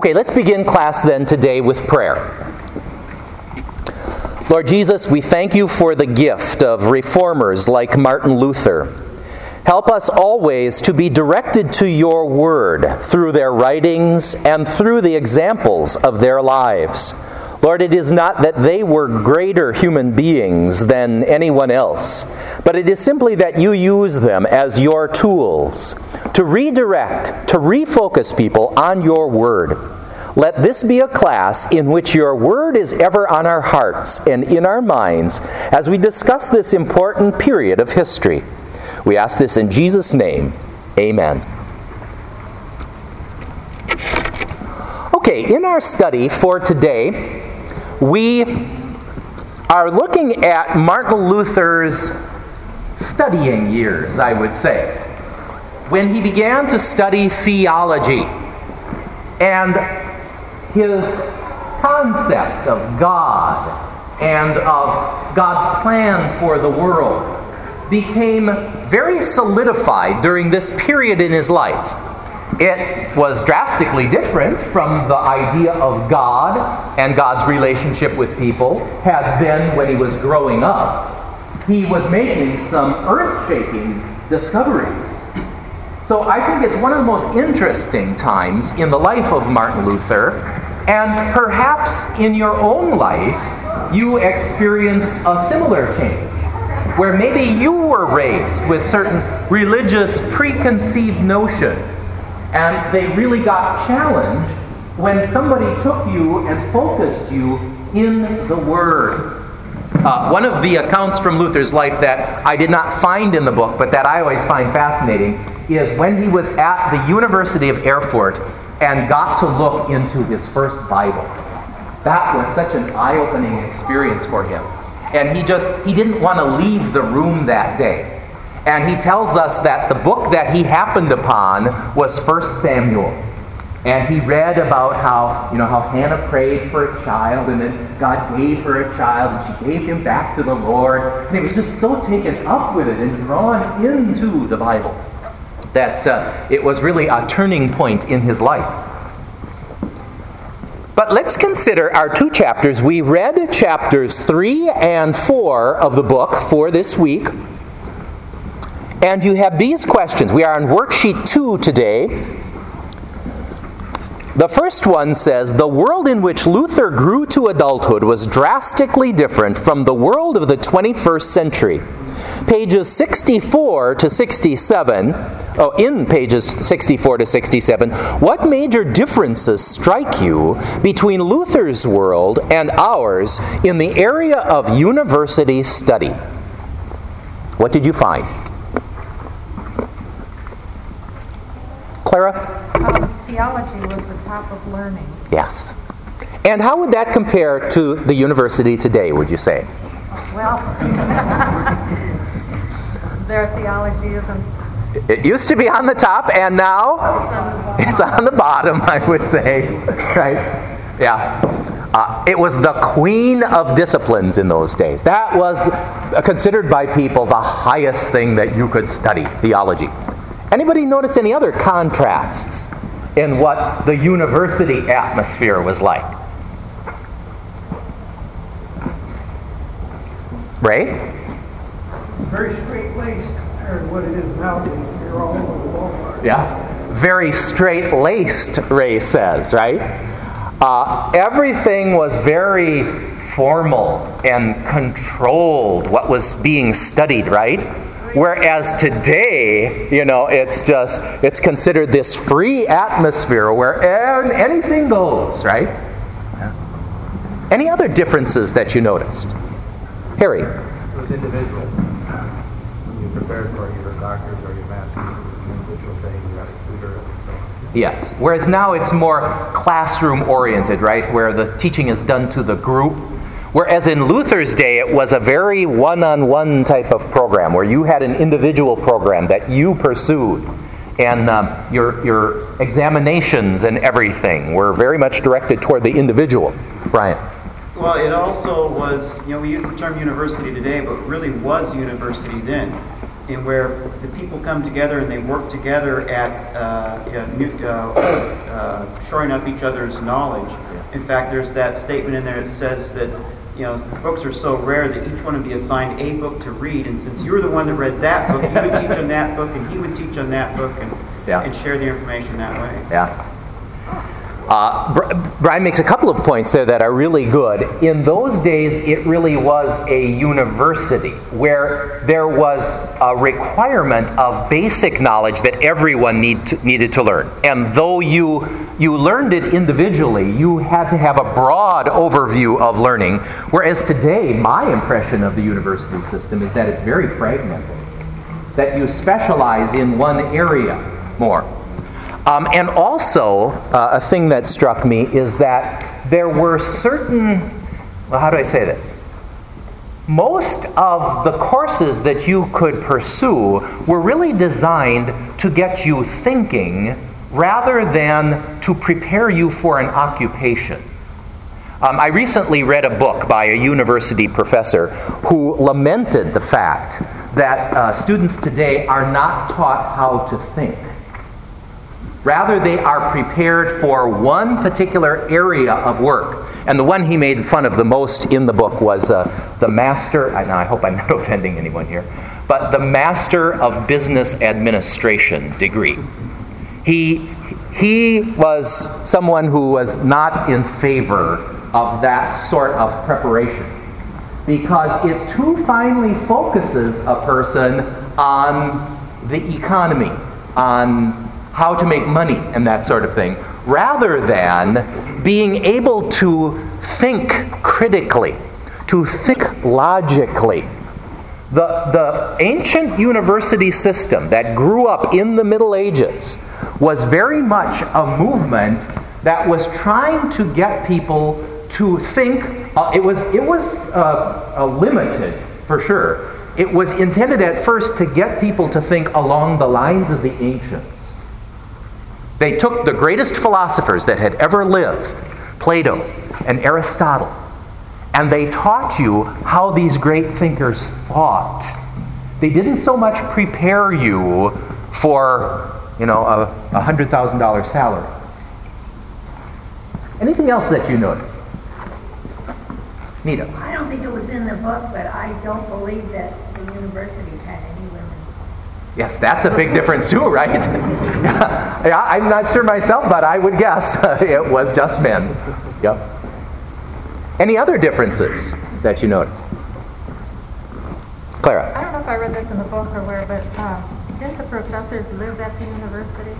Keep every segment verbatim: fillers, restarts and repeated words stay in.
Okay, let's begin class then today with prayer. Lord Jesus, we thank you for the gift of reformers like Martin Luther. Help us always to be directed to your word through their writings and through the examples of their lives. Lord, it is not that they were greater human beings than anyone else, but it is simply that you use them as your tools to redirect, to refocus people on your word. Let this be a class in which your word is ever on our hearts and in our minds as we discuss this important period of history. We ask this in Jesus' name. Amen. Okay, in our study for today, we are looking at Martin Luther's studying years, I would say, when he began to study theology and his concept of God and of God's plan for the world became very solidified during this period in his life. It was drastically different from the idea of God and God's relationship with people had been when he was growing up. He was making some earth-shaking discoveries. So I think it's one of the most interesting times in the life of Martin Luther, and perhaps in your own life you experienced a similar change, where maybe you were raised with certain religious preconceived notions, and they really got challenged when somebody took you and focused you in the Word. Uh, one of the accounts from Luther's life that I did not find in the book, but that I always find fascinating, is when he was at the University of Erfurt and got to look into his first Bible. That was such an eye-opening experience for him. And he just, he didn't want to leave the room that day. And he tells us that the book that he happened upon was First Samuel. And he read about how, you know, how Hannah prayed for a child, and then God gave her a child, and she gave him back to the Lord. And he was just so taken up with it and drawn into the Bible that uh, it was really a turning point in his life. But let's consider our two chapters. We read chapters three and four of the book for this week. And you have these questions. We are on worksheet two today. The first one says, the world in which Luther grew to adulthood was drastically different from the world of the twenty-first century. Pages sixty-four to sixty-seven, oh, in pages sixty-four to sixty-seven, what major differences strike you between Luther's world and ours in the area of university study? What did you find? Clara? Um, theology was the top of learning. Yes. And how would that compare to the university today, would you say? Well, their theology isn't... It used to be on the top, and now it's on the bottom, I would say. Right? Yeah. Uh, it was the queen of disciplines in those days. That was considered by people the highest thing that you could study, theology. Anybody notice any other contrasts in what the university atmosphere was like? Ray? Very straight-laced compared to what it is nowadays. You're all over the Walmart. Yeah. Very straight-laced, Ray says, right? Uh, everything was very formal and controlled, what was being studied, right? Whereas today, you know, it's just, it's considered this free atmosphere where anything goes, right? Yeah. Any other differences that you noticed? Harry? It was individual. When you prepared for your doctors or your masters, it was an individual thing. You had a tutor and so on. Yes. Whereas now it's more classroom-oriented, right? Where the teaching is done to the group. Whereas in Luther's day, it was a very one-on-one type of program where you had an individual program that you pursued. And um, your, your examinations and everything were very much directed toward the individual. Brian? Well, it also was, you know, we use the term university today, but really was university then. and where the people come together and they work together at uh, uh, new, uh, uh, shoring up each other's knowledge. In fact, there's that statement in there that says that, you know, books are so rare that each one would be assigned a book to read, and since you were the one that read that book, you would teach on that book, and he would teach on that book, and, Yeah. and share the information that way. Yeah. Uh, Br- Brian makes a couple of points there that are really good. In those days, it really was a university where there was a requirement of basic knowledge that everyone need to, needed to learn. And though you you learned it individually, you had to have a broad overview of learning. Whereas today, my impression of the university system is that it's very fragmented, that you specialize in one area more. Um, and also, uh, a thing that struck me is that there were certain, well, how do I say this? Most of the courses that you could pursue were really designed to get you thinking rather than to prepare you for an occupation. Um, I recently read a book by a university professor who lamented the fact that uh, students today are not taught how to think. Rather, they are prepared for one particular area of work. And the one he made fun of the most in the book was uh, the master, I, now I hope I'm not offending anyone here, but the Master of Business Administration degree. He, he was someone who was not in favor of that sort of preparation because it too finely focuses a person on the economy, on how to make money and that sort of thing, rather than being able to think critically, to think logically. The, the ancient university system that grew up in the Middle Ages was very much a movement that was trying to get people to think. Uh, it was, it was uh, uh, limited, for sure. It was intended at first to get people to think along the lines of the ancients. They took the greatest philosophers that had ever lived, Plato and Aristotle, and they taught you how these great thinkers thought. They didn't so much prepare you for, you know, a one hundred thousand dollars salary. Anything else that you noticed? Nita? I don't think it was in the book, but I don't believe that the universities had any women. Yes, that's a big difference too, right? Yeah, I'm not sure myself, but I would guess it was just men. Yep. Any other differences that you noticed? Clara? I don't know if I read this in the book or where, but uh, didn't the professors live at the university?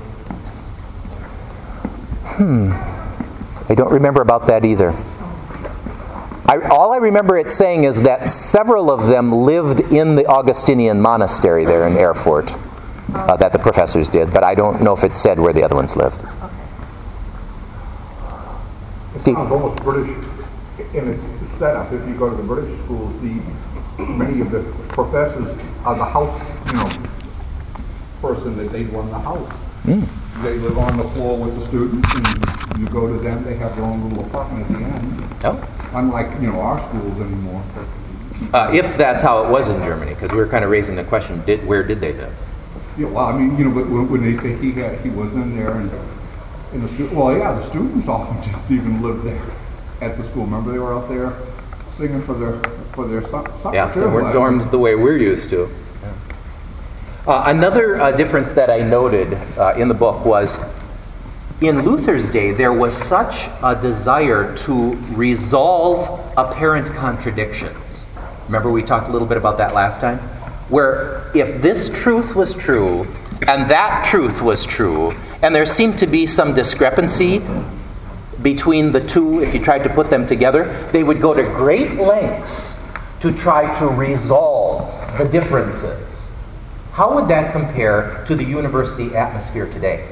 Hmm. I don't remember about that either. I, all I remember it saying is that several of them lived in the Augustinian monastery there in Erfurt, uh, that the professors did, but I don't know if it said where the other ones lived. It Steve? sounds almost British in its setup. If you go to the British schools, the many of the professors are the house, you know, person that they run the house. Mm. They live on the floor with the students, and you go to them. They have their own little apartment at the end. Oh. Unlike, you know, our schools anymore. Uh, if that's how it was in Germany, because we were kind of raising the question, did, where did they live? Yeah, well, I mean, you know, but when, when they say he had, he was in there, and in the stu- well, yeah, the students often didn't even live there at the school. Remember, they were out there singing for their for their su- supper. Yeah, too. there weren't dorms the way we're used to. Uh, another uh, difference that I noted uh, in the book was, in Luther's day, there was such a desire to resolve apparent contradictions. Remember we talked a little bit about that last time? Where if this truth was true, and that truth was true, and there seemed to be some discrepancy between the two, if you tried to put them together, they would go to great lengths to try to resolve the differences. How would that compare to the university atmosphere today?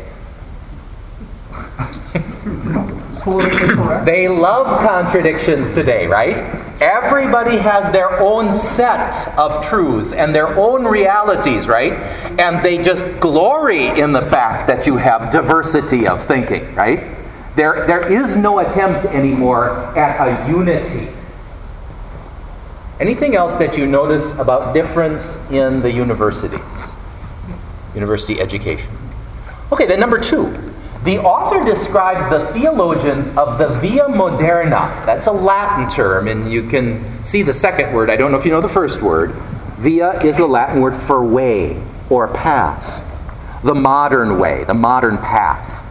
They love contradictions today, right? Everybody has their own set of truths and their own realities, right? And they just glory in the fact that you have diversity of thinking, right? There, there is no attempt anymore at a unity. Anything else that you notice about difference in the universities? University education. Okay, then number two. The author describes the theologians of the Via Moderna. That's a Latin term, and you can see the second word. I don't know if you know the first word. Via is a Latin word for way or path. The modern way, the modern path.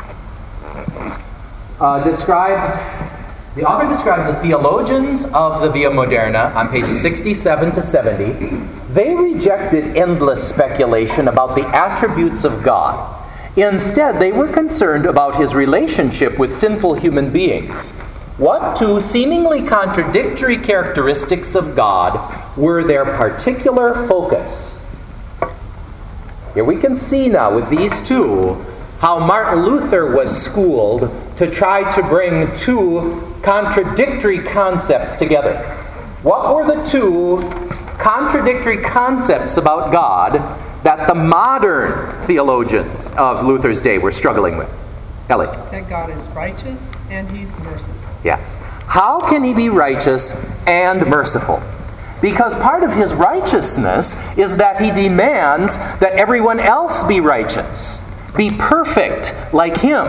Uh, describes, the author describes the theologians of the Via Moderna on pages sixty-seven to seventy. They rejected endless speculation about the attributes of God. Instead, they were concerned about his relationship with sinful human beings. What two seemingly contradictory characteristics of God were their particular focus? Here we can see now with these two how Martin Luther was schooled to try to bring two contradictory concepts together. What were the two contradictory concepts about God that the modern theologians of Luther's day were struggling with? Ellie. That God is righteous and he's merciful. Yes. How can he be righteous and merciful? Because part of his righteousness is that he demands that everyone else be righteous, be perfect like him.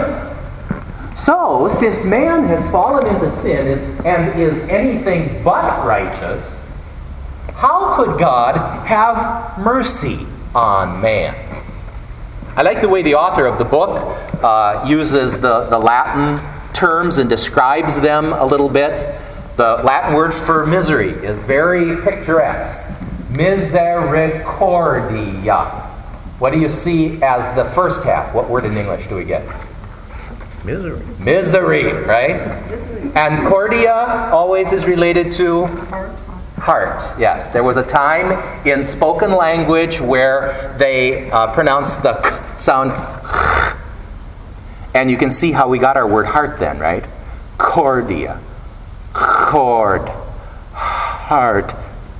So, since man has fallen into sin is, and is anything but righteous, how could God have mercy on man? I like the way the author of the book uh, uses the, the Latin terms and describes them a little bit. The Latin word for misery is very picturesque. Misericordia. What do you see as the first half? What word in English do we get? Misery. Misery, right? And cordia always is related to Heart. heart. Yes, there was a time in spoken language where they uh, pronounced the k sound, and you can see how we got our word heart then, right? Cordia, cord, heart.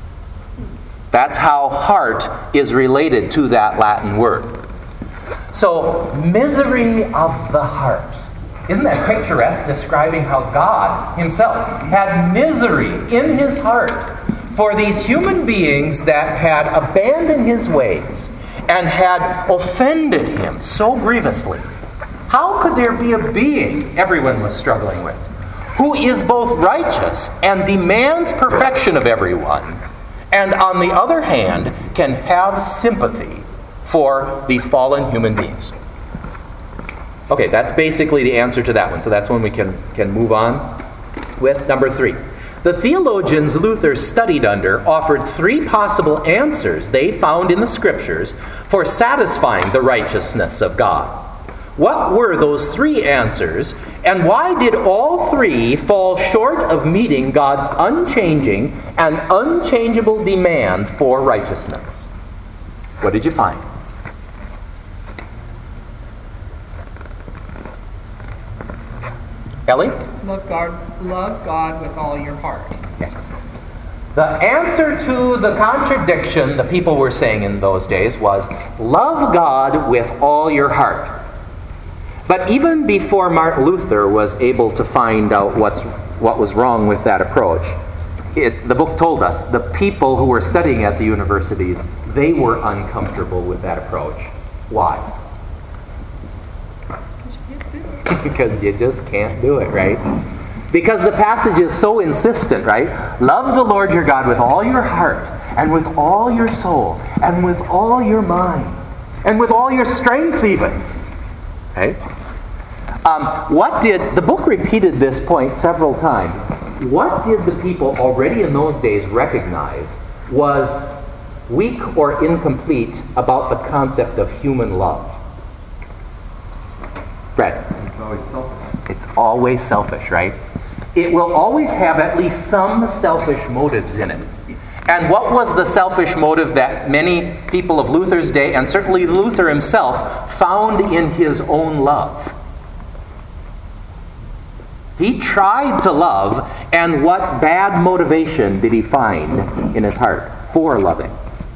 That's how heart is related to that Latin word. So, misery of the heart. Isn't that picturesque, describing how God himself had misery in his heart for these human beings that had abandoned his ways and had offended him so grievously? How could there be a being, everyone was struggling with, who is both righteous and demands perfection of everyone, and on the other hand can have sympathy for these fallen human beings? Okay, that's basically the answer to that one. So that's one we can, can move on with. Number three. The theologians Luther studied under offered three possible answers they found in the Scriptures for satisfying the righteousness of God. What were those three answers, and why did all three fall short of meeting God's unchanging and unchangeable demand for righteousness? What did you find? Ellie? Love God, love God with all your heart. Yes. The answer to the contradiction the people were saying in those days was, love God with all your heart. But even before Martin Luther was able to find out what's, what was wrong with that approach, it, the book told us the people who were studying at the universities, they were uncomfortable with that approach. Why? Because you just can't do it, right? Because the passage is so insistent, right? Love the Lord your God with all your heart, and with all your soul, and with all your mind, and with all your strength even. Right? Um, what did, the book repeated this point several times. What did the people already in those days recognize was weak or incomplete about the concept of human love? Brad? It's always selfish. It's always selfish, right? It will always have at least some selfish motives in it. And what was the selfish motive that many people of Luther's day, and certainly Luther himself, found in his own love? He tried to love, and what bad motivation did he find in his heart for loving?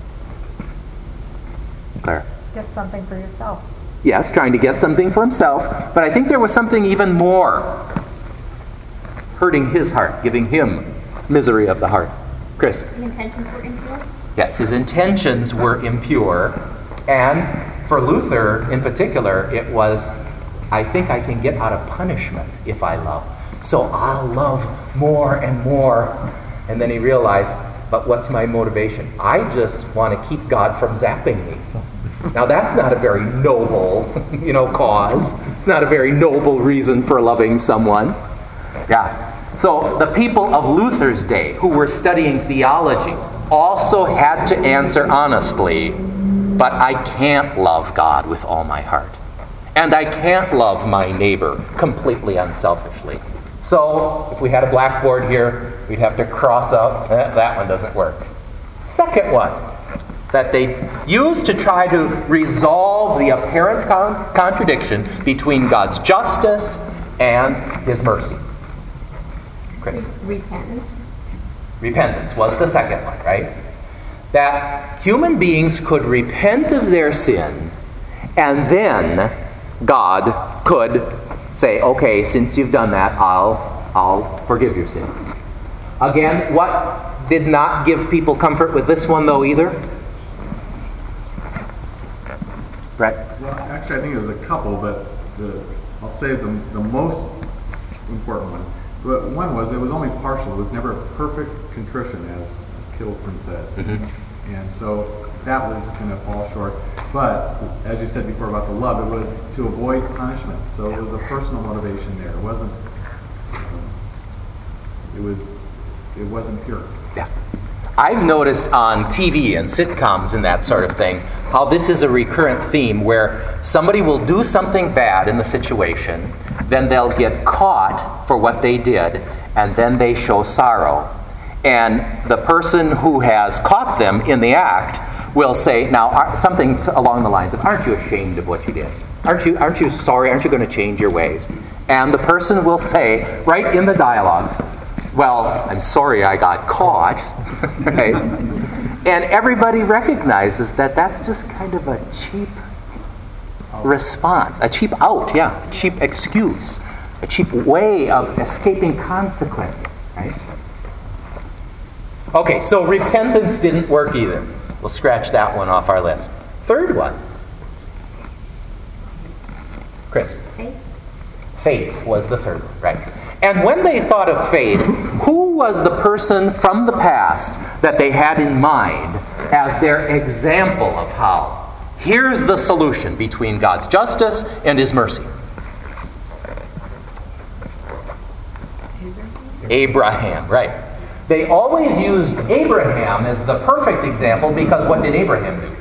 Claire? Get something for yourself. Yes, trying to get something for himself, but I think there was something even more hurting his heart, giving him misery of the heart. Chris? The intentions were impure? Yes, his intentions were impure. And for Luther in particular, it was, I think I can get out of punishment if I love. So I'll love more and more. And then he realized, but what's my motivation? I just want to keep God from zapping me. Now that's not a very noble, you know, cause. It's not a very noble reason for loving someone. Yeah. So the people of Luther's day who were studying theology also had to answer honestly, but I can't love God with all my heart. And I can't love my neighbor completely unselfishly. So if we had a blackboard here, we'd have to cross out, eh, that one doesn't work. Second one that they used to try to resolve the apparent con- contradiction between God's justice and his mercy. Chris? Repentance. Repentance was the second one, right? That human beings could repent of their sin, and then God could say, okay, since you've done that, I'll, I'll forgive your sins. Again, what did not give people comfort with this one, though, either? Brett? Well, actually, I think it was a couple, but the, I'll say the, the most important one. But one was, it was only partial. It was never perfect contrition, as Kittelson says. Mm-hmm. And so that was going to fall short. But, as you said before about the love, it was to avoid punishment. So it was a personal motivation there. It wasn't, um, it was, it wasn't pure. Yeah. I've noticed on T V and sitcoms and that sort of thing, how this is a recurrent theme where somebody will do something bad in the situation, then they'll get caught for what they did, and then they show sorrow. And the person who has caught them in the act will say, now, something along the lines of, aren't you ashamed of what you did? Aren't you, aren't you sorry? Aren't you going to change your ways? And the person will say, right in the dialogue, well, I'm sorry I got caught. Right? And everybody recognizes that that's just kind of a cheap response, a cheap out, yeah, a cheap excuse, a cheap way of escaping consequences, right? Okay, so repentance didn't work either. We'll scratch that one off our list. Third one. Chris? Faith. Faith was the third one, right? And when they thought of faith, who was the person from the past that they had in mind as their example of how? Here's the solution between God's justice and his mercy. Abraham, Abraham, right. They always used Abraham as the perfect example because what did Abraham do?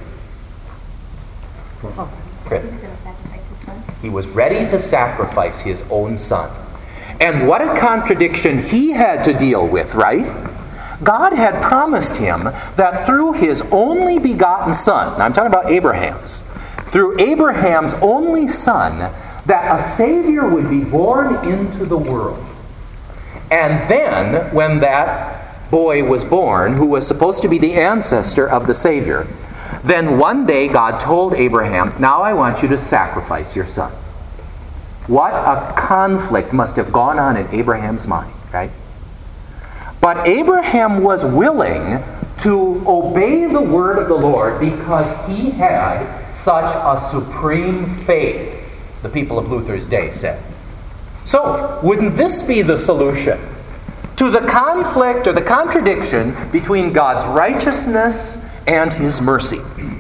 Chris? He was going to sacrifice his son. He was ready to sacrifice his own son. And what a contradiction he had to deal with, right? God had promised him that through his only begotten son, now I'm talking about Abraham's, through Abraham's only son, that a Savior would be born into the world. And then, when that boy was born, who was supposed to be the ancestor of the Savior, then one day God told Abraham, now I want you to sacrifice your son. What a conflict must have gone on in Abraham's mind, right? But Abraham was willing to obey the word of the Lord because he had such a supreme faith, the people of Luther's day said. So, wouldn't this be the solution to the conflict or the contradiction between God's righteousness and his mercy?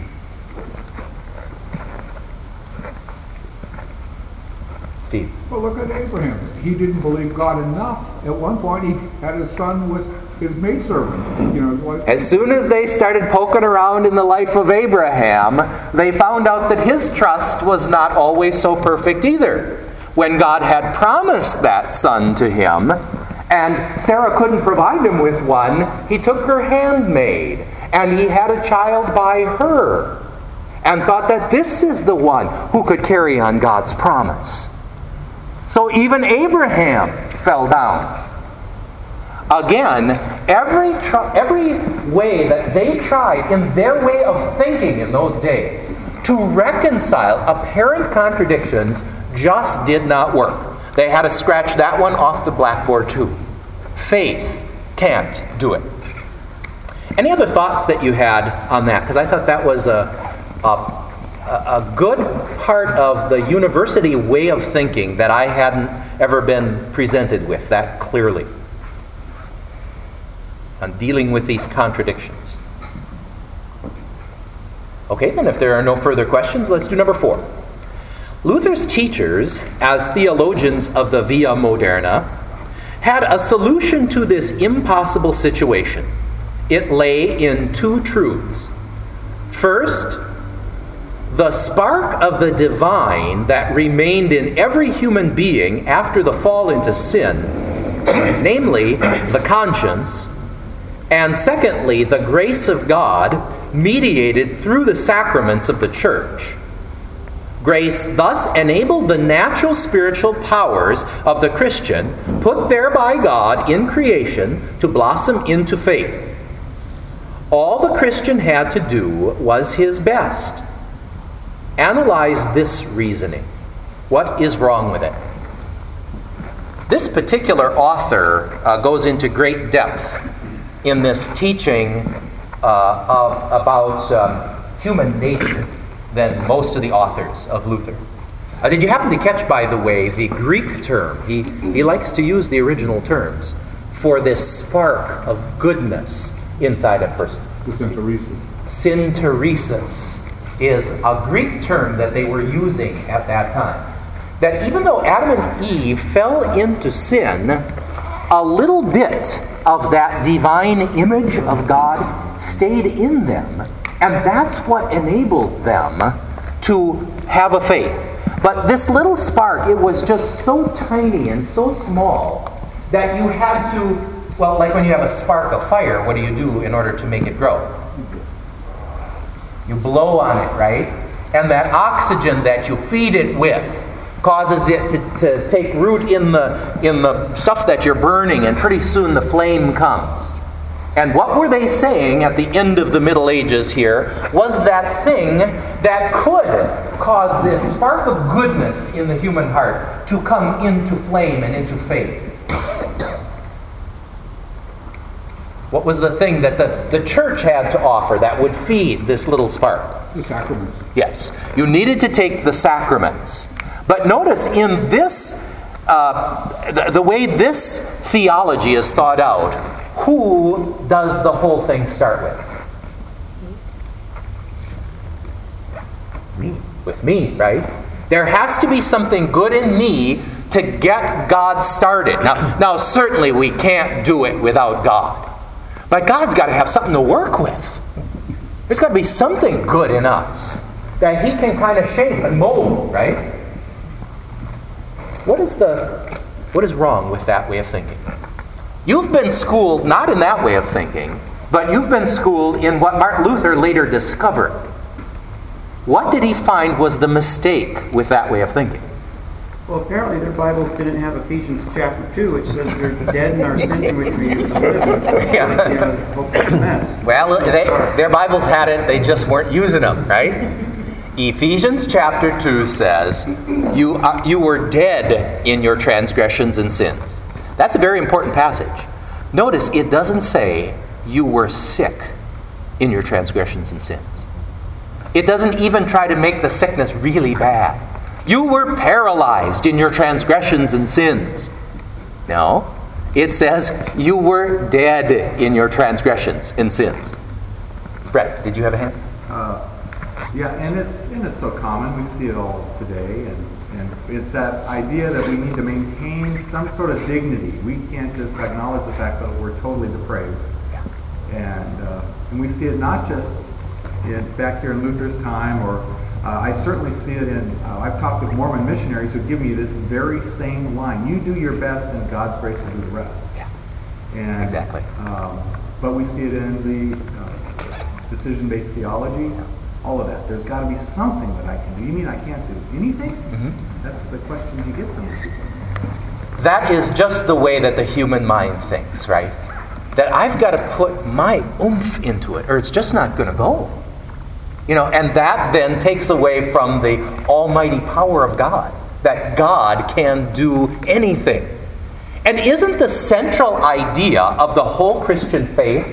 Steve. Well, look at Abraham. He didn't believe God enough. At one point, he had his son with his maidservant. You know, what? As soon as they started poking around in the life of Abraham, they found out that his trust was not always so perfect either. When God had promised that son to him, and Sarah couldn't provide him with one, he took her handmaid, and he had a child by her, and thought that this is the one who could carry on God's promise. So even Abraham fell down. Again, every tr- every way that they tried in their way of thinking in those days to reconcile apparent contradictions just did not work. They had to scratch that one off the blackboard too. Faith can't do it. Any other thoughts that you had on that? Because I thought that was a, a, a good part of the university way of thinking that I hadn't ever been presented with that clearly on dealing with these contradictions. Okay, then if there are no further questions, let's do number four. Luther's teachers, as theologians of the Via Moderna, had a solution to this impossible situation. It lay in two truths. First, the spark of the divine that remained in every human being after the fall into sin, namely the conscience, and secondly, the grace of God mediated through the sacraments of the church. Grace thus enabled the natural spiritual powers of the Christian, put there by God in creation, to blossom into faith. All the Christian had to do was his best. Analyze this reasoning. What is wrong with it? This particular author uh, goes into great depth in this teaching uh, of, about um, human nature than most of the authors of Luther. Uh, did you happen to catch, by the way, the Greek term? He, he likes to use the original terms for this spark of goodness inside a person. Synteresis. Synteresis is a Greek term that they were using at that time. That even though Adam and Eve fell into sin, a little bit of that divine image of God stayed in them. And that's what enabled them to have a faith. But this little spark, it was just so tiny and so small that you had to, well, like when you have a spark of fire, what do you do in order to make it grow? You blow on it, right? And that oxygen that you feed it with causes it to, to take root in the, in the stuff that you're burning, and pretty soon the flame comes. And what were they saying at the end of the Middle Ages here was that thing that could cause this spark of goodness in the human heart to come into flame and into faith. What was the thing that the, the church had to offer that would feed this little spark? The sacraments. Yes. You needed to take the sacraments. But notice in this, uh, the, the way this theology is thought out, who does the whole thing start with? Me. With me, right? There has to be something good in me to get God started. Now, now certainly we can't do it without God. But God's got to have something to work with. There's got to be something good in us that He can kind of shape and mold, right? What is the what is wrong with that way of thinking? You've been schooled not in that way of thinking, but you've been schooled in what Martin Luther later discovered. What did he find was the mistake with that way of thinking? Well, apparently their Bibles didn't have Ephesians chapter two, which says we're dead in our sins in which we used to live. Yeah. You know, hopeless mess. Well, they, their Bibles had it, they just weren't using them, right? Ephesians chapter two says, you, are, you were dead in your transgressions and sins. That's a very important passage. Notice it doesn't say you were sick in your transgressions and sins. It doesn't even try to make the sickness really bad. You were paralyzed in your transgressions and sins. No, it says you were dead in your transgressions and sins. Brett, did you have a hand? Uh, yeah, and it's and it's so common. We see it all today, and, and it's that idea that we need to maintain some sort of dignity. We can't just acknowledge the fact that we're totally depraved. And uh, and we see it not just in, back here in Luther's time, or uh, I certainly see it in, uh, I've talked with Mormon missionaries who give me this very same line. You do your best and God's grace will do the rest. Yeah, and, exactly. Um, but we see it in the uh, decision-based theology, all of that. There's got to be something that I can do. You mean I can't do anything? Mm-hmm. That's the question you get from these people. That is just the way that the human mind thinks, right? That I've got to put my oomph into it, or it's just not going to go. You know, and that then takes away from the almighty power of God, that God can do anything. And isn't the central idea of the whole Christian faith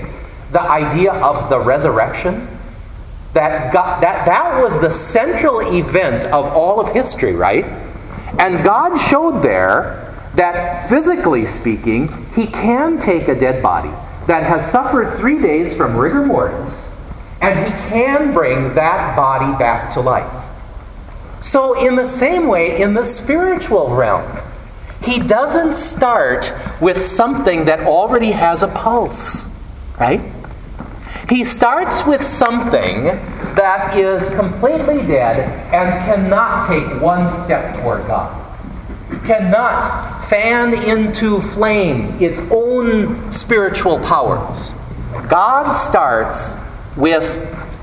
the idea of the resurrection? That, God, that that was the central event of all of history, right? And God showed there that, physically speaking, He can take a dead body that has suffered three days from rigor mortis, and He can bring that body back to life. So in the same way, in the spiritual realm, He doesn't start with something that already has a pulse, right? He starts with something that is completely dead and cannot take one step toward God. Cannot fan into flame its own spiritual powers. God starts with,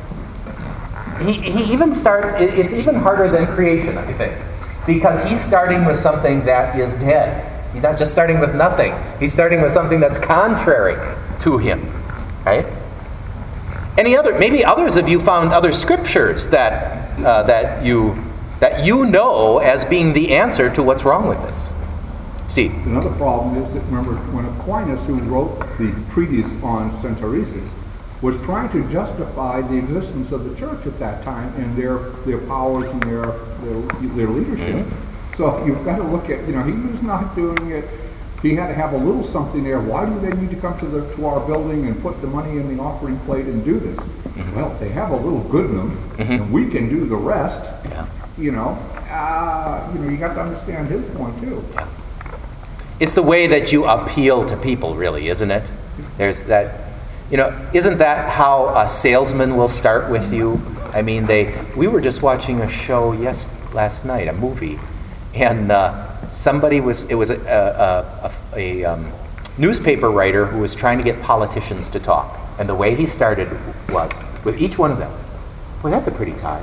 he, he even starts, it, it's even harder than creation, I think. Because He's starting with something that is dead. He's not just starting with nothing. He's starting with something that's contrary to Him, right? Any other, maybe others of you found other scriptures that uh, that you that you know as being the answer to what's wrong with this. Steve. Another problem is that, remember, when Aquinas, who wrote the treatise on Synteresis, was trying to justify the existence of the church at that time and their their powers and their their, their leadership. Mm-hmm. So you've got to look at, you know, he was not doing it. He had to have a little something there. Why do they need to come to the to our building and put the money in the offering plate and do this? Mm-hmm. Well, if they have a little good in them, mm-hmm. and we can do the rest. Yeah. You know, uh, you know, you got to understand his point too. Yeah. It's the way that you appeal to people, really, isn't it? There's that. You know, isn't that how a salesman will start with you? I mean, they. We were just watching a show yes last night, a movie, and. Uh, Somebody was, it was a, a, a, a um, newspaper writer who was trying to get politicians to talk. And the way he started was, with each one of them, boy, that's a pretty tie.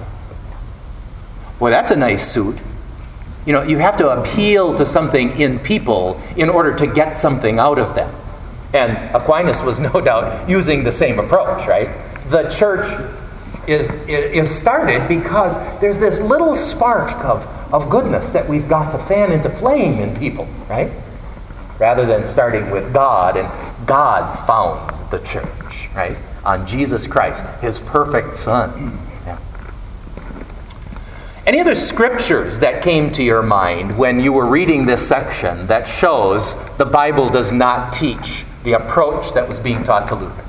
Boy, that's a nice suit. You know, you have to appeal to something in people in order to get something out of them. And Aquinas was no doubt using the same approach, right? The church is, is started because there's this little spark of of goodness that we've got to fan into flame in people, right? Rather than starting with God, and God founds the church, right? On Jesus Christ, His perfect Son. Yeah. Any other scriptures that came to your mind when you were reading this section that shows the Bible does not teach the approach that was being taught to Luther?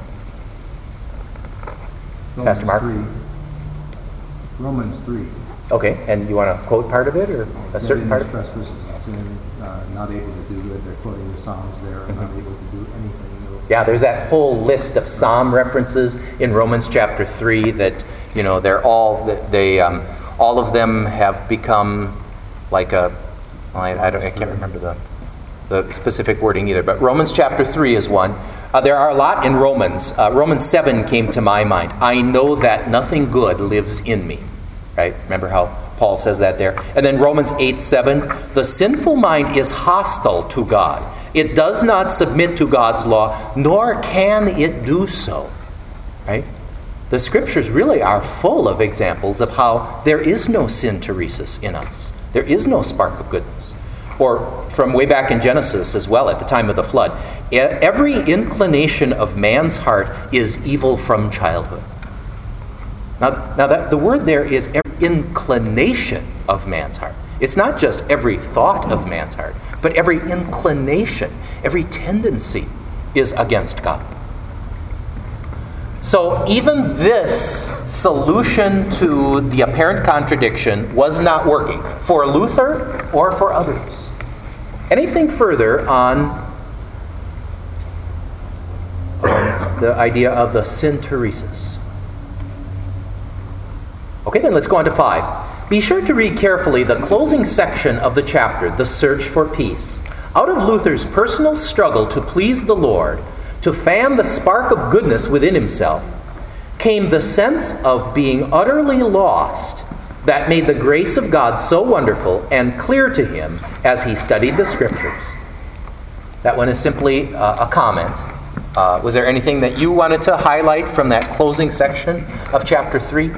Romans Pastor Mark? three. Romans three. Okay, and you want to quote part of it, or a certain part of it? Uh, not able to do good. They're quoting the Psalms there, and not able to do anything. Yeah, there's that whole list of Psalm references in Romans chapter three that, you know, they're all, they, um, all of them have become like a, well, I, I, don't, I can't remember the, the specific wording either, but Romans chapter three is one. Uh, there are a lot in Romans. Uh, Romans seven came to my mind. I know that nothing good lives in me. Right? Remember how Paul says that there? And then Romans eight seven, the sinful mind is hostile to God. It does not submit to God's law, nor can it do so. Right? The scriptures really are full of examples of how there is no synteresis in us. There is no spark of goodness. Or from way back in Genesis as well, at the time of the flood, every inclination of man's heart is evil from childhood. Now, now that the word there is every inclination of man's heart. It's not just every thought of man's heart, but every inclination, every tendency is against God. So even this solution to the apparent contradiction was not working for Luther or for others. Anything further on um, the idea of the synteresis? Okay, then let's go on to five. Be sure to read carefully the closing section of the chapter, The Search for Peace. Out of Luther's personal struggle to please the Lord, to fan the spark of goodness within himself, came the sense of being utterly lost that made the grace of God so wonderful and clear to him as he studied the Scriptures. That one is simply uh, a comment. Uh, was there anything that you wanted to highlight from that closing section of chapter three?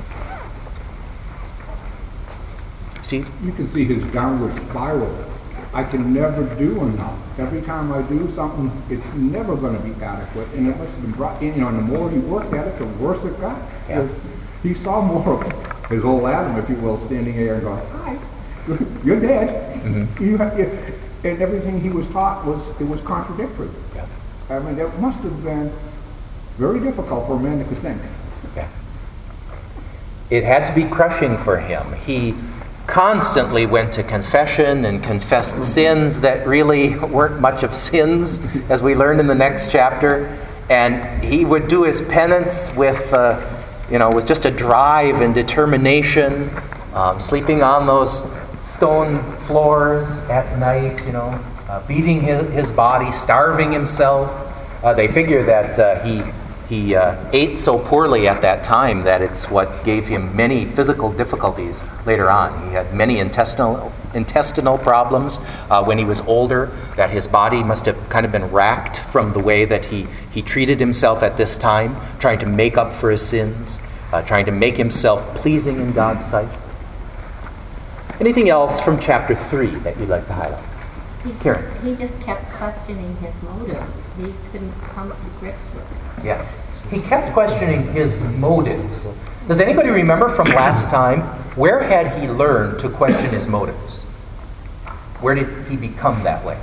Steve? You can see his downward spiral I can never do enough. Every time I do something, it's never going to be adequate. And it must have been brought in, you know, and the more he worked at it, the worse it got. Yeah. He saw more of his old Adam, if you will, standing there and going, hi, you're dead. Mm-hmm. You have, you, and everything he was taught was, it was contradictory. Yeah. I mean, it must have been very difficult for a man to think. Yeah. It had to be crushing for him. He constantly went to confession and confessed sins that really weren't much of sins, as we learned in the next chapter. And he would do his penance with, uh, you know, with just a drive and determination, um, sleeping on those stone floors at night, you know, uh, beating his, his body, starving himself. Uh, they figure that uh, he he uh, ate so poorly at that time that it's what gave him many physical difficulties later on. He had many intestinal intestinal problems uh, when he was older, that his body must have kind of been racked from the way that he, he treated himself at this time, trying to make up for his sins, uh, trying to make himself pleasing in God's sight. Anything else from chapter three that you'd like to highlight? He Karen. just, he just kept questioning his motives. He couldn't come to grips with it. Yes. He kept questioning his motives. Does anybody remember from last time, where had he learned to question his motives? Where did he become that way?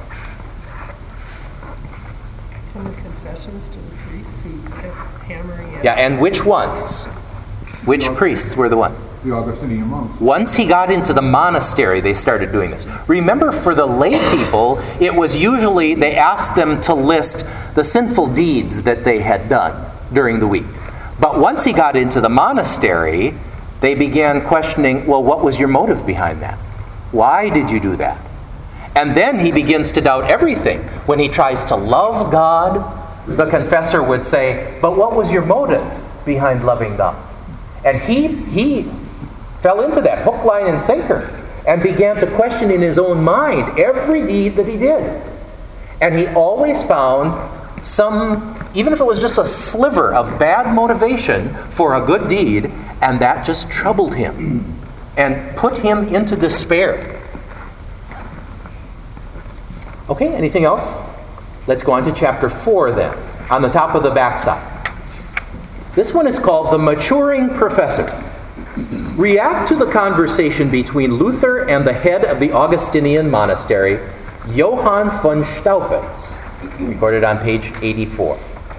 From the confessions to the priests, he kept hammering at. Yeah, and which ones? Which priests were the ones? The Augustinian monks. Once he got into the monastery, they started doing this. Remember, for the lay people, it was usually, they asked them to list the sinful deeds that they had done during the week. But once he got into the monastery, they began questioning, well, what was your motive behind that? Why did you do that? And then he begins to doubt everything. When he tries to love God, the confessor would say, but what was your motive behind loving God? And he he fell into that, hook, line, and sinker, and began to question in his own mind every deed that he did. And he always found some, even if it was just a sliver of bad motivation for a good deed, and that just troubled him and put him into despair. Okay, anything else? Let's go on to chapter four then, on the top of the backside. This one is called The Maturing Professor. React to the conversation between Luther and the head of the Augustinian monastery, Johann von Staupitz, recorded on page eighty-four.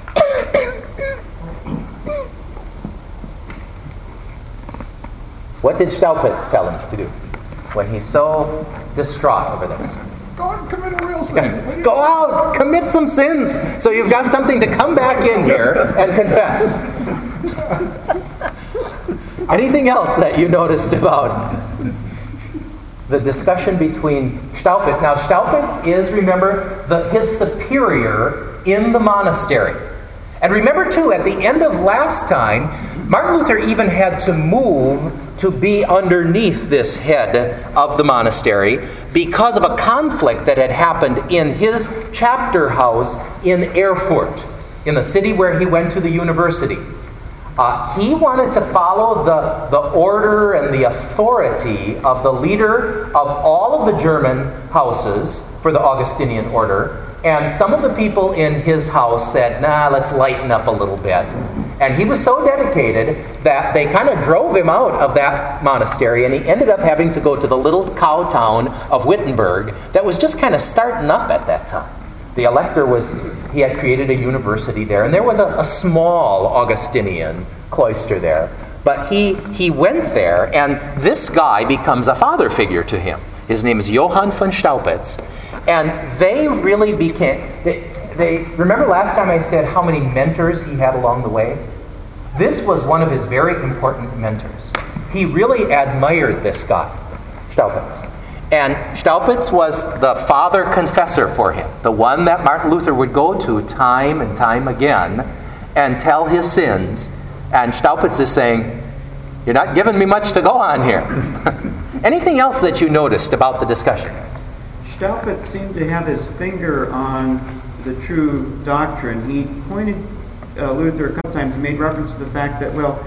What did Staupitz tell him to do when he's so distraught over this? Go out and commit a real sin. Go out, commit some sins, so you've got something to come back in here and confess. Anything else that you noticed about the discussion between Staupitz? Now, Staupitz is, remember, the, his superior in the monastery. And remember, too, at the end of last time, Martin Luther even had to move to be underneath this head of the monastery because of a conflict that had happened in his chapter house in Erfurt, in the city where he went to the university. Uh, he wanted to follow the, the order and the authority of the leader of all of the German houses for the Augustinian order. And some of the people in his house said, nah, let's lighten up a little bit. And he was so dedicated that they kind of drove him out of that monastery, and he ended up having to go to the little cow town of Wittenberg that was just kind of starting up at that time. The elector was, he had created a university there, and there was a, a small Augustinian cloister there. But he, he went there, and this guy becomes a father figure to him. His name is Johann von Staupitz. And they really became, they, they remember last time I said how many mentors he had along the way? This was one of his very important mentors. He really admired this guy, Staupitz. And Staupitz was the father confessor for him, the one that Martin Luther would go to time and time again and tell his sins. And Staupitz is saying, you're not giving me much to go on here. Anything else that you noticed about the discussion? Staupitz seemed to have his finger on the true doctrine. He pointed uh, Luther a couple times. He made reference to the fact that, well,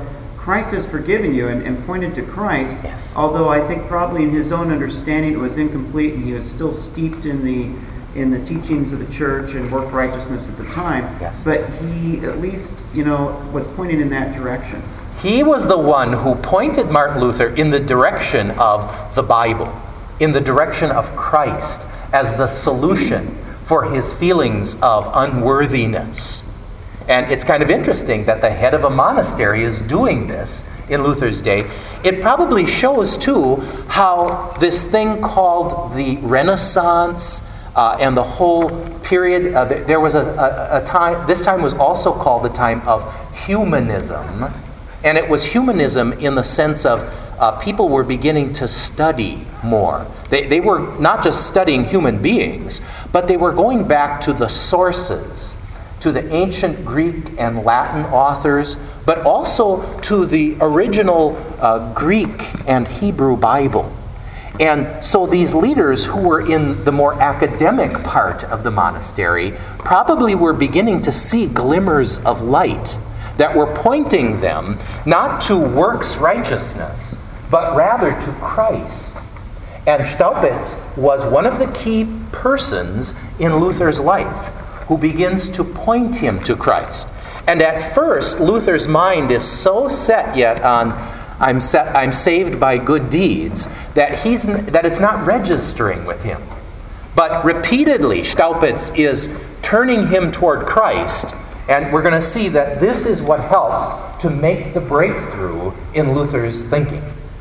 Christ has forgiven you, and, and pointed to Christ. Yes. Although I think probably in his own understanding it was incomplete, and he was still steeped in the in the teachings of the church and work righteousness at the time. Yes. But he at least, you know, was pointing in that direction. He was the one who pointed Martin Luther in the direction of the Bible, in the direction of Christ as the solution for his feelings of unworthiness. And it's kind of interesting that the head of a monastery is doing this in Luther's day. It probably shows, too, how this thing called the Renaissance uh, and the whole period, uh, there was a, a, a time, this time was also called the time of humanism. And it was humanism in the sense of uh, people were beginning to study more. They, they were not just studying human beings, but they were going back to the sources, to the ancient Greek and Latin authors, but also to the original uh, Greek and Hebrew Bible. And so these leaders who were in the more academic part of the monastery probably were beginning to see glimmers of light that were pointing them not to works righteousness, but rather to Christ. And Staupitz was one of the key persons in Luther's life who begins to point him to Christ. And at first, Luther's mind is so set yet on I'm set, I'm saved by good deeds that he's that it's not registering with him. But repeatedly, Staupitz is turning him toward Christ. And we're going to see that this is what helps to make the breakthrough in Luther's thinking.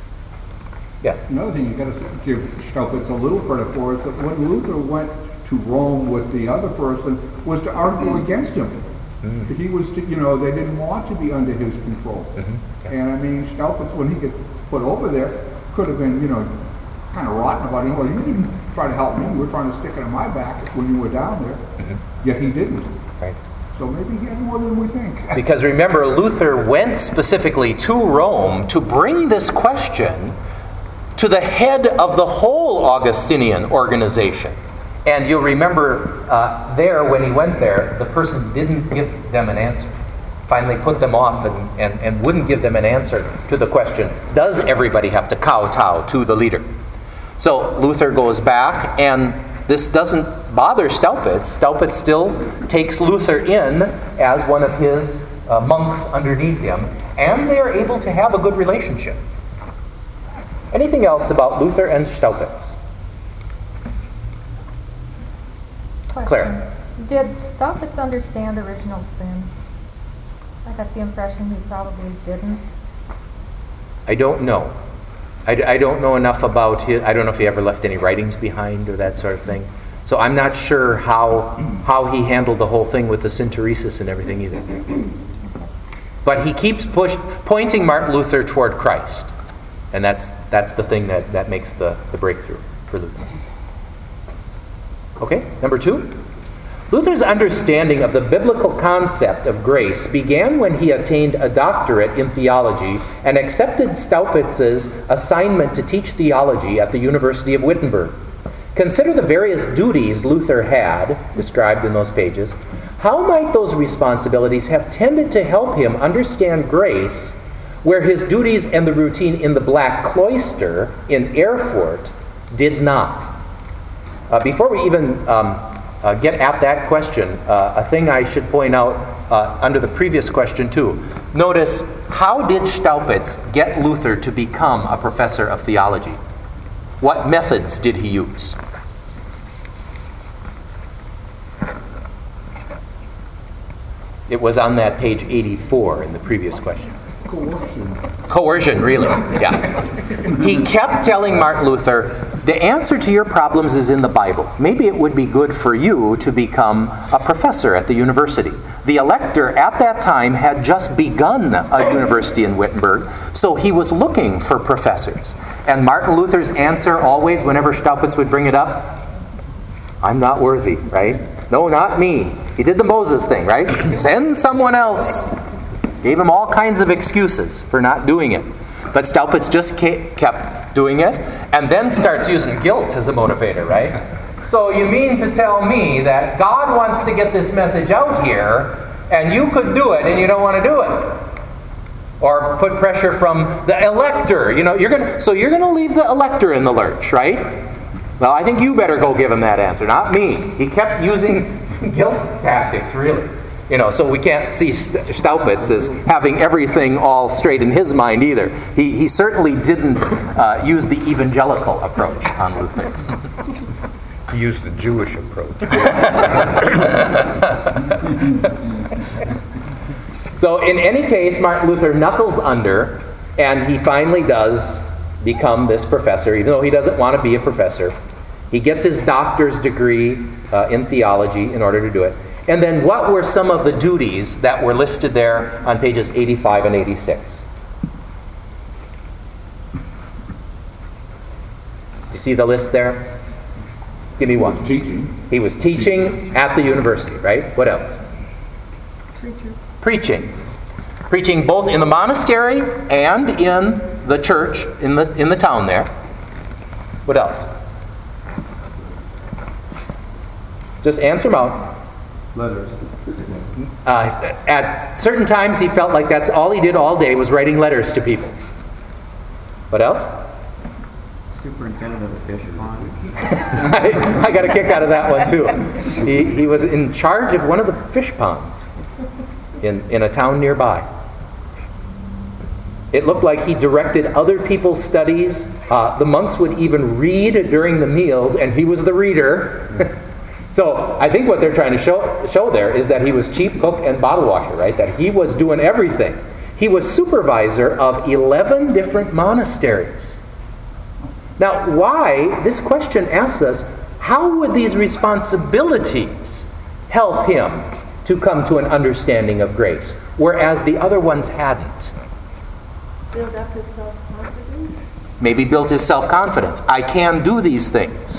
Yes? Another thing you got to give Staupitz a little credit for is that when Luther went to Rome with the other person was to argue against him. Mm-hmm. He was, to, you know, they didn't want to be under his control. Mm-hmm. And I mean, Staupitz, when he got put over there, could have been, you know, kind of rotten about it. Well, you didn't try to help me. You were trying to stick it in my back when you were down there. Mm-hmm. Yet he didn't. Right. So maybe he had more than we think. Because remember, Luther went specifically to Rome to bring this question to the head of the whole Augustinian organization. And you'll remember uh, there, when he went there, the person didn't give them an answer. Finally put them off and, and, and wouldn't give them an answer to the question, does everybody have to kowtow to the leader? So Luther goes back, and this doesn't bother Staupitz. Staupitz still takes Luther in as one of his uh, monks underneath him, and they are able to have a good relationship. Anything else about Luther and Staupitz? Question. Claire. Did Staupitz understand original sin? I got the impression he probably didn't. I don't know. I, I don't know enough about his, I don't know if he ever left any writings behind or that sort of thing. So I'm not sure how how he handled the whole thing with the synteresis and everything either. But he keeps push, pointing Martin Luther toward Christ. And that's that's the thing that, that makes the, the breakthrough for Luther. Okay, number two. Luther's understanding of the biblical concept of grace began when he attained a doctorate in theology and accepted Staupitz's assignment to teach theology at the University of Wittenberg. Consider the various duties Luther had, described in those pages. How might those responsibilities have tended to help him understand grace, where his duties and the routine in the Black Cloister in Erfurt did not? Uh, before we even um, uh, get at that question, uh, a thing I should point out uh, under the previous question too. Notice, how did Staupitz get Luther to become a professor of theology? What methods did he use? It was on that page eighty-four in the previous question. Coercion. Coercion, really, yeah. He kept telling Martin Luther, the answer to your problems is in the Bible. Maybe it would be good for you to become a professor at the university. The elector at that time had just begun a university in Wittenberg, so he was looking for professors. And Martin Luther's answer always, whenever Staupitz would bring it up, I'm not worthy, right? No, not me. He did the Moses thing, right? Send someone else. Gave him all kinds of excuses for not doing it. But Staupitz just kept doing it, and then starts using guilt as a motivator, right? So you mean to tell me that God wants to get this message out here, and you could do it, and you don't want to do it? Or put pressure from the elector. You know, you're gonna, so you're going to leave the elector in the lurch, right? Well, I think you better go give him that answer, not me. He kept using guilt tactics, really. You know, so we can't see Staupitz as having everything all straight in his mind either. He, he certainly didn't uh, use the evangelical approach on Luther. He used the Jewish approach. So in any case, Martin Luther knuckles under, and he finally does become this professor, even though he doesn't want to be a professor. He gets his doctor's degree uh, in theology in order to do it. And then what were some of the duties that were listed there on pages eighty-five and eighty-six? You see the list there? Give me one. Teaching. He was teaching at the university, right? What else? Preacher. Preaching. Preaching both in the monastery and in the church, in the, in the town there. What else? Just answer them out. Letters. Uh, at certain times he felt like that's all he did all day was writing letters to people. What else? Superintendent of the fish pond. I, I got a kick out of that one too. He, he was in charge of one of the fish ponds in, in a town nearby. It looked like he directed other people's studies. Uh, the monks would even read during the meals, and he was the reader. So I think what they're trying to show, show there is that he was chief cook and bottle washer, right? That he was doing everything. He was supervisor of eleven different monasteries. Now, why? This question asks us, how would these responsibilities help him to come to an understanding of grace, whereas the other ones hadn't? Build up his self-confidence. Maybe built his self-confidence. I can do these things.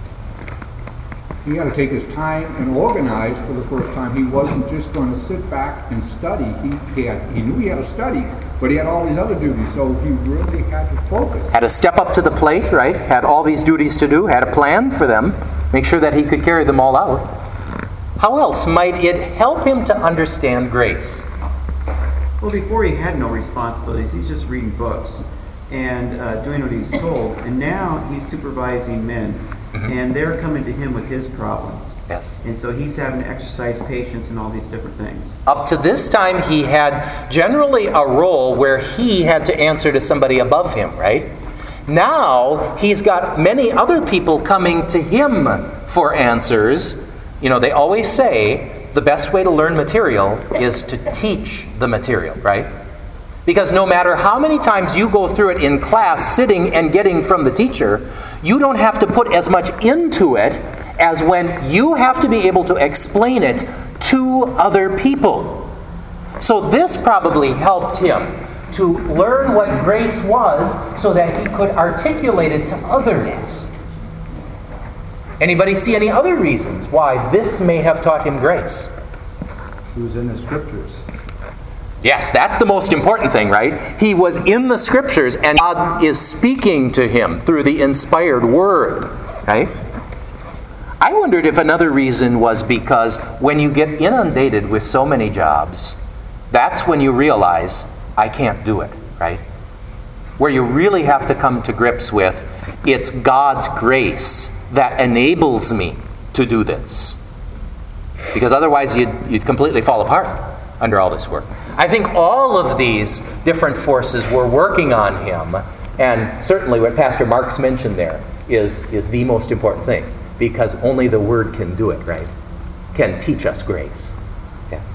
He had to take his time and organize for the first time. He wasn't just going to sit back and study. He, he, had, he knew he had to study, but he had all these other duties, so he really had to focus. Had to step up to the plate, right? Had all these duties to do, had a plan for them, make sure that he could carry them all out. How else might it help him to understand grace? Well, before he had no responsibilities. He's just reading books and uh, doing what he's told. And now he's supervising men. Mm-hmm. And they're coming to him with his problems. Yes. And so he's having to exercise patience and all these different things. Up to this time, he had generally a role where he had to answer to somebody above him, right? Now, he's got many other people coming to him for answers. You know, they always say the best way to learn material is to teach the material, right? Because no matter how many times you go through it in class, sitting and getting from the teacher, you don't have to put as much into it as when you have to be able to explain it to other people. So this probably helped him to learn what grace was so that he could articulate it to others. Anybody see any other reasons why this may have taught him grace? He was in the scriptures. Yes, that's the most important thing, right? He was in the scriptures and God is speaking to him through the inspired word, right? I wondered if another reason was because when you get inundated with so many jobs, that's when you realize, I can't do it, right? Where you really have to come to grips with, it's God's grace that enables me to do this. Because otherwise you'd, you'd completely fall apart under all this work. I think all of these different forces were working on him, and certainly what Pastor Marks mentioned there is, is the most important thing, because only the Word can do it, right? Can teach us grace. Yes.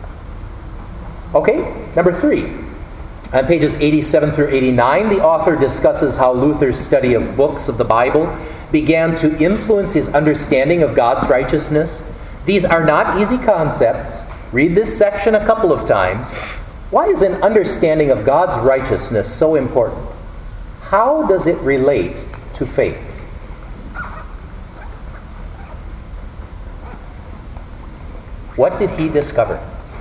Okay, number three. On pages eighty-seven through eighty-nine, the author discusses how Luther's study of books of the Bible began to influence his understanding of God's righteousness. These are not easy concepts. Read this section a couple of times. Why is an understanding of God's righteousness so important? How does it relate to faith? What did he discover?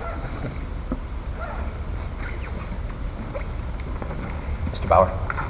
Mister Bauer.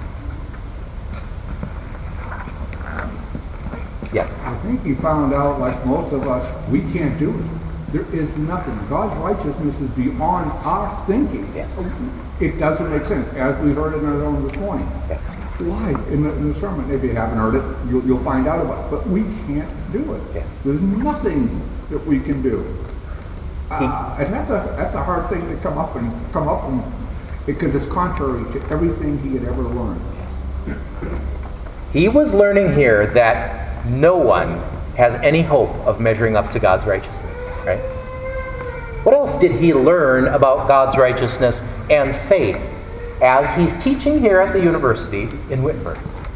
Yes. I think he found out, like most of us, we can't do it. There is nothing. God's righteousness is beyond our thinking. Yes. it doesn't make sense, as we heard in our own this morning. Why? In the, in the sermon, if you haven't heard it, you'll, you'll find out about it. But we can't do it. Yes. There's nothing that we can do. Uh, and that's a that's a hard thing to come up and come up and because it's contrary to everything he had ever learned. Yes. He was learning here that no one has any hope of measuring up to God's righteousness, right? What else did he learn about God's righteousness and faith as he's teaching here at the university in Wittenberg?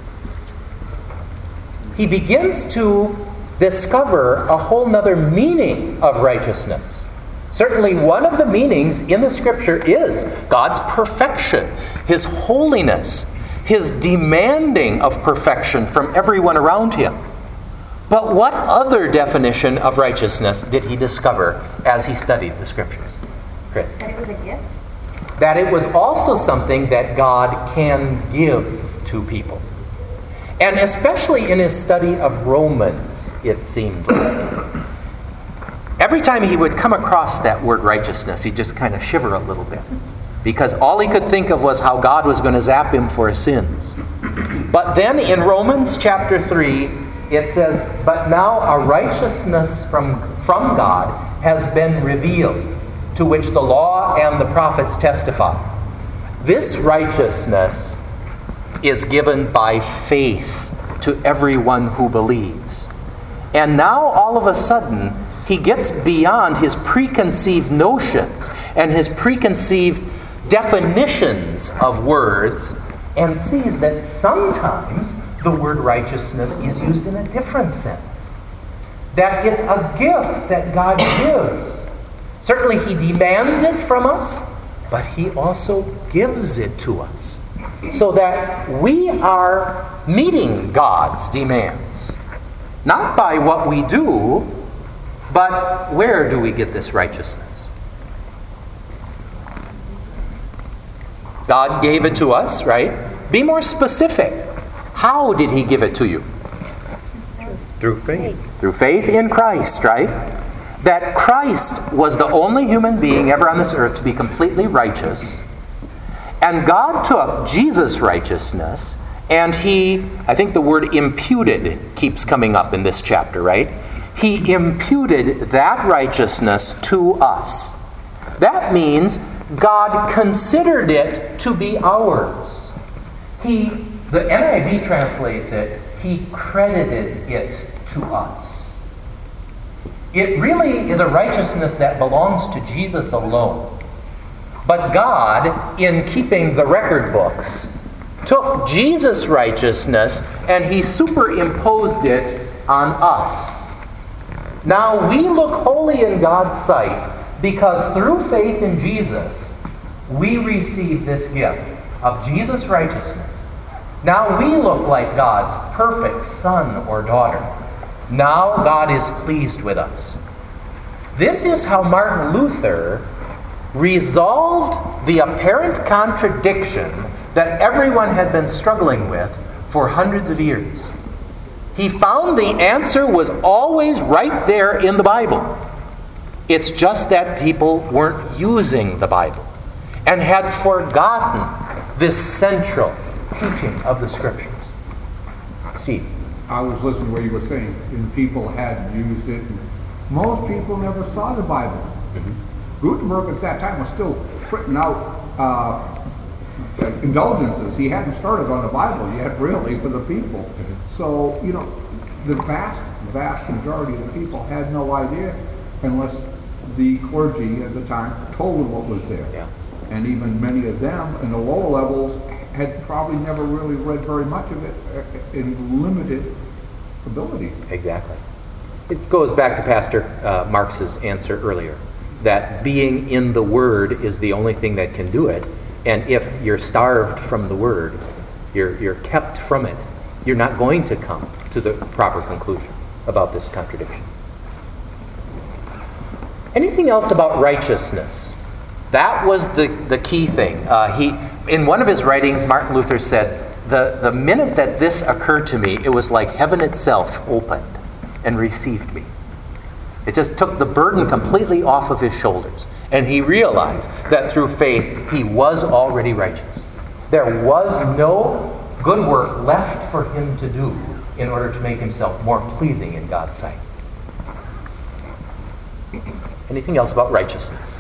He begins to discover a whole nother meaning of righteousness. Certainly one of the meanings in the Scripture is God's perfection, His holiness, His demanding of perfection from everyone around Him. But what other definition of righteousness did he discover as he studied the Scriptures? Chris? That it was a gift? That it was also something that God can give to people. And especially in his study of Romans, it seemed like. Every time he would come across that word righteousness, he'd just kind of shiver a little bit. Because all he could think of was how God was going to zap him for his sins. But then in Romans chapter three, it says, "But now a righteousness from, from God has been revealed, to which the law and the prophets testify." This righteousness is given by faith to everyone who believes. And now all of a sudden, he gets beyond his preconceived notions and his preconceived definitions of words and sees that sometimes the word righteousness is used in a different sense. That it's a gift that God gives. Certainly he demands it from us, but he also gives it to us so that we are meeting God's demands. Not by what we do, but where do we get this righteousness? God gave it to us, right? Be more specific. How did he give it to you? Through faith. Through faith in Christ, right? That Christ was the only human being ever on this earth to be completely righteous. And God took Jesus' righteousness and he, I think the word imputed keeps coming up in this chapter, right? He imputed that righteousness to us. That means God considered it to be ours. He, the N I V translates it, he credited it to us. It really is a righteousness that belongs to Jesus alone. But God, in keeping the record books, took Jesus' righteousness and he superimposed it on us. Now we look holy in God's sight because through faith in Jesus, we receive this gift of Jesus' righteousness. Now we look like God's perfect son or daughter. Now God is pleased with us. This is how Martin Luther resolved the apparent contradiction that everyone had been struggling with for hundreds of years. He found the answer was always right there in the Bible. It's just that people weren't using the Bible and had forgotten this central teaching of the Scriptures. Steve? I was listening to what you were saying, and people had used it. And most people never saw the Bible. Mm-hmm. Gutenberg at that time was still printing out uh, indulgences. He hadn't started on the Bible yet, really, for the people. Mm-hmm. So, you know, the vast, vast majority of the people had no idea unless the clergy at the time told them what was there. Yeah. And even many of them in the lower levels had probably never really read very much of it in limited ability. Exactly. It goes back to Pastor uh, Marx's answer earlier, that being in the Word is the only thing that can do it. And if you're starved from the Word, you're, you're kept from it, you're not going to come to the proper conclusion about this contradiction. Anything else about righteousness? That was the, the key thing. Uh, he, in one of his writings, Martin Luther said, the, the minute that this occurred to me, it was like heaven itself opened and received me. It just took the burden completely off of his shoulders. And he realized that through faith he was already righteous. There was no good work left for him to do in order to make himself more pleasing in God's sight. Anything else about righteousness?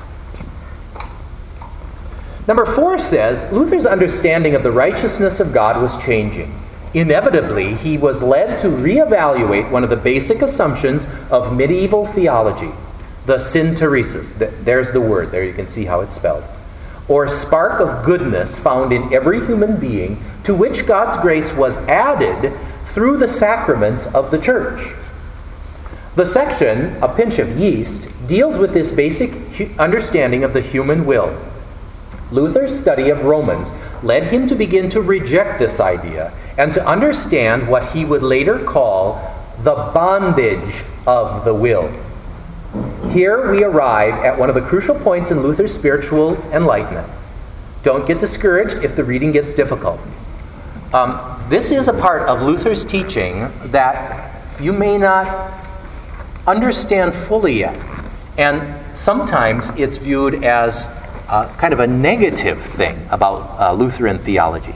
Number four says, Luther's understanding of the righteousness of God was changing. Inevitably, he was led to reevaluate one of the basic assumptions of medieval theology, the synteresis. There's the word. There you can see how it's spelled. Or spark of goodness found in every human being, to which God's grace was added through the sacraments of the church. The section, A Pinch of Yeast, deals with this basic understanding of the human will. Luther's study of Romans led him to begin to reject this idea and to understand what he would later call the bondage of the will. Here we arrive at one of the crucial points in Luther's spiritual enlightenment. Don't get discouraged if the reading gets difficult. Um, this is a part of Luther's teaching that you may not understand fully yet. And sometimes it's viewed as uh, kind of a negative thing about uh, Lutheran theology.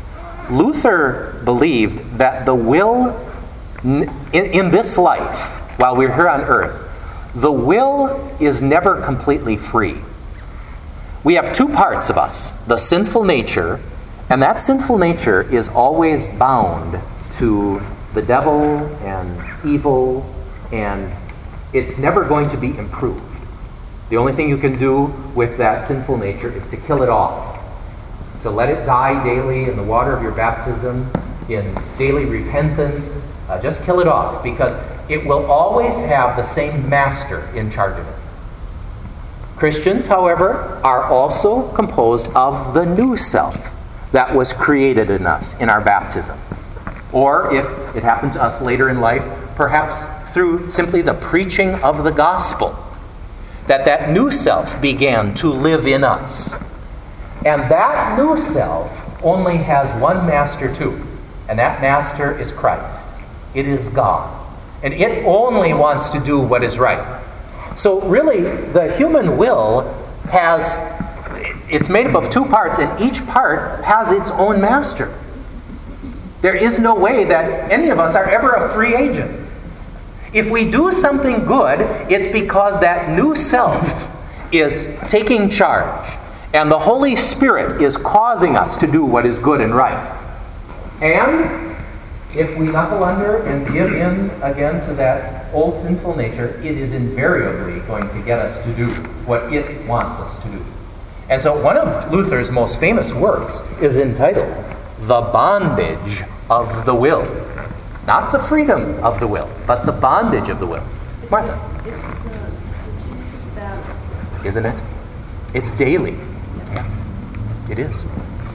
Luther believed that the will in, in this life, while we're here on earth, the will is never completely free. We have two parts of us, the sinful nature, and that sinful nature is always bound to the devil and evil, and it's never going to be improved. The only thing you can do with that sinful nature is to kill it off, to let it die daily in the water of your baptism, in daily repentance. Uh, just kill it off, because it will always have the same master in charge of it. Christians, however, are also composed of the new self that was created in us in our baptism. Or, if it happened to us later in life, perhaps through simply the preaching of the gospel, that that new self began to live in us. And that new self only has one master too, and that master is Christ. It is God. And it only wants to do what is right. So really, the human will has, it's made up of two parts, and each part has its own master. There is no way that any of us are ever a free agent. If we do something good, it's because that new self is taking charge, and the Holy Spirit is causing us to do what is good and right. And if we knuckle under and give in again to that old sinful nature, it is invariably going to get us to do what it wants us to do. And so one of Luther's most famous works is entitled The Bondage of the Will. Not the freedom of the will, but the bondage of the will. Martha. It's, uh, it's a Jesus battle. Isn't it? It's daily. Yeah, it is.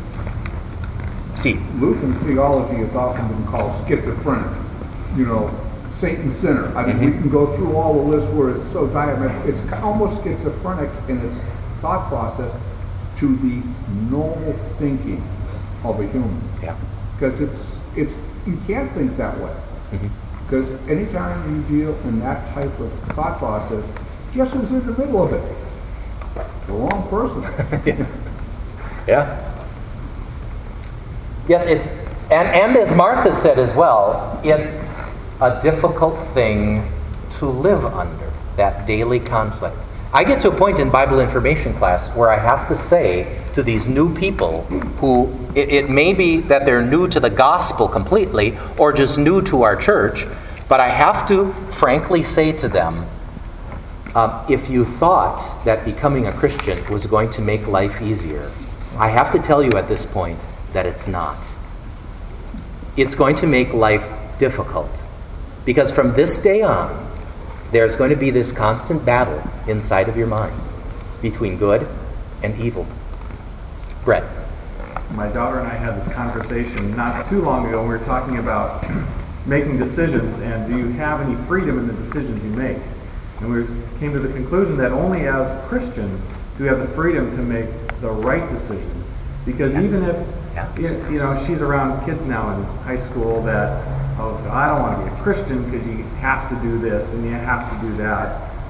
Steve. Lutheran theology has often been called schizophrenic. You know, saint and sinner. I mean, mm-hmm. we can go through all the lists where it's so diametric. It's almost schizophrenic in its thought process to the normal thinking of a human. Yeah. Because it's it's you can't think that way. Because mm-hmm. anytime you deal in that type of thought process, guess who's in the middle of it? The wrong person. yeah. yeah. Yes, it's and, and as Martha said as well, it's a difficult thing to live under, that daily conflict. I get to a point in Bible information class where I have to say to these new people who, it, it may be that they're new to the gospel completely or just new to our church, but I have to frankly say to them, uh, if you thought that becoming a Christian was going to make life easier, I have to tell you at this point that it's not. It's going to make life difficult. Because from this day on, there's going to be this constant battle inside of your mind between good and evil. Brett. My daughter and I had this conversation not too long ago. We were talking about making decisions and do you have any freedom in the decisions you make? And we came to the conclusion that only as Christians do we have the freedom to make the right decision. Because yes. even if, yeah. you know, she's around kids now in high school that, oh, so I don't want to be a Christian because you have to do this and you have to do that.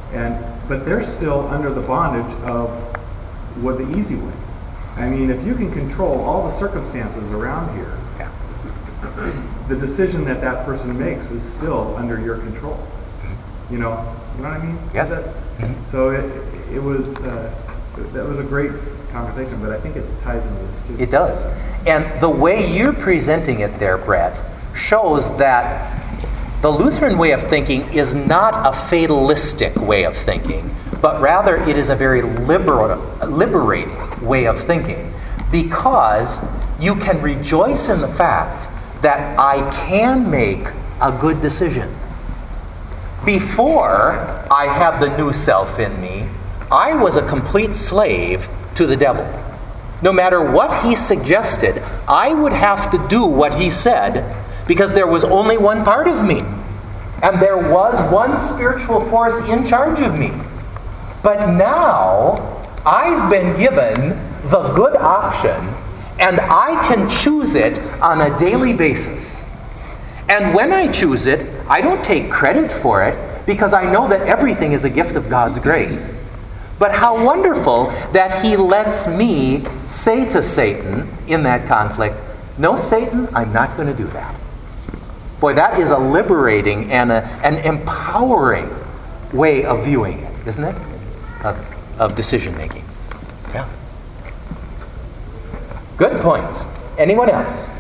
And, but they're still under the bondage of what the easy way. I mean, if you can control all the circumstances around here, the decision that that person makes is still under your control. You know, you know what I mean? Yes. That, so it it was uh, that was a great conversation, but I think it ties into this too. It does. And the way you're presenting it there, Brett, shows that the Lutheran way of thinking is not a fatalistic way of thinking, but rather it is a very libera- liberating way of thinking, because you can rejoice in the fact that I can make a good decision. Before I had the new self in me, I was a complete slave to the devil. No matter what he suggested, I would have to do what he said, because there was only one part of me. And there was one spiritual force in charge of me. But now, I've been given the good option, and I can choose it on a daily basis. And when I choose it, I don't take credit for it, because I know that everything is a gift of God's grace. But how wonderful that he lets me say to Satan in that conflict, "No, Satan, I'm not going to do that." Boy, that is a liberating and a, an empowering way of viewing it, isn't it? Of, of decision making. Yeah. Good points. Anyone else?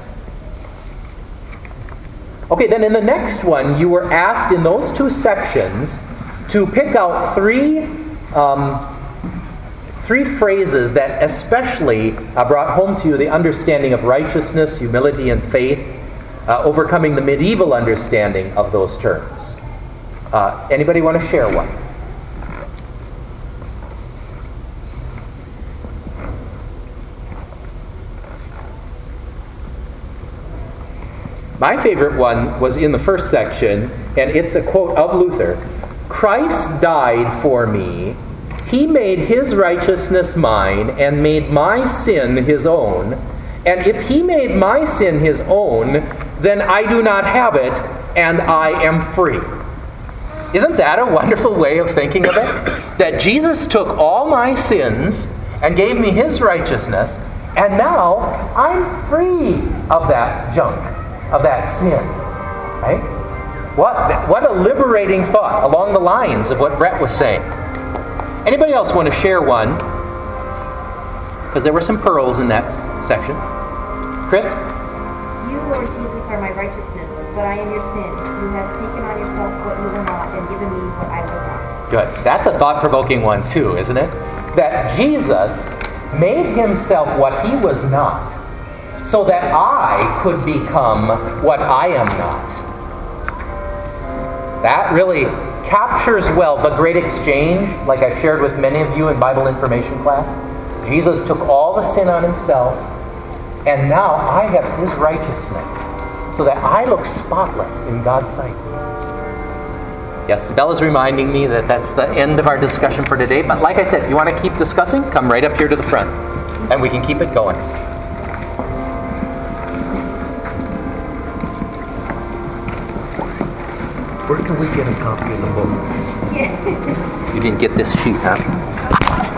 Okay, then in the next one, you were asked in those two sections to pick out three um, three phrases that especially uh, brought home to you the understanding of righteousness, humility, and faith, uh, overcoming the medieval understanding of those terms. Uh, anybody want to share one? My favorite one was in the first section, and it's a quote of Luther. "Christ died for me. He made his righteousness mine and made my sin his own. And if he made my sin his own, then I do not have it, and I am free." Isn't that a wonderful way of thinking of it? That Jesus took all my sins and gave me his righteousness, and now I'm free of that junk, of that sin. Right? What, what a liberating thought along the lines of what Brett was saying. Anybody else want to share one? Because there were some pearls in that s- section. Chris? "You, Lord Jesus, are my righteousness, but I am your sin. You have taken on yourself what you were not and given me what I was not." Good. That's a thought-provoking one too, isn't it? That Jesus made himself what he was not, so that I could become what I am not. That really captures well the great exchange, like I shared with many of you in Bible information class. Jesus took all the sin on himself, and now I have his righteousness, so that I look spotless in God's sight. Yes, the bell is reminding me that that's the end of our discussion for today, but like I said, if you want to keep discussing, come right up here to the front, and we can keep it going. Where can we get a copy of the book? You didn't get this sheet, huh?